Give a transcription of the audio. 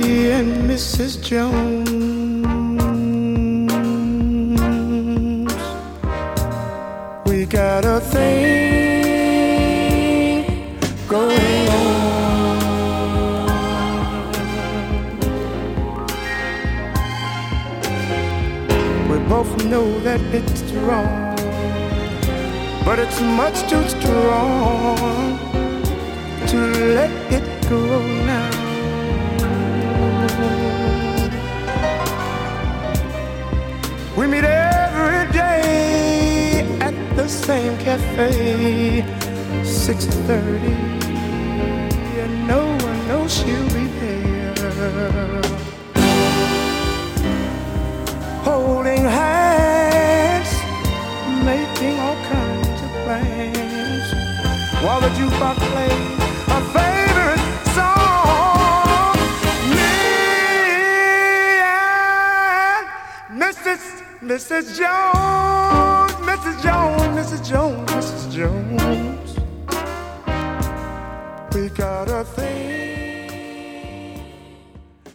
and Mrs. Jones. We got a thing going on. We both know that it's wrong, but it's much too strong to let it go now. We meet every day at the same cafe, 6:30, and no one knows she'll be there. Holding hands, making all kinds of plans, while the jukebox plays a favorite song. Me and Mrs. Jones, Mrs. Jones, Mrs. Jones, Mrs. Jones. We got a thing.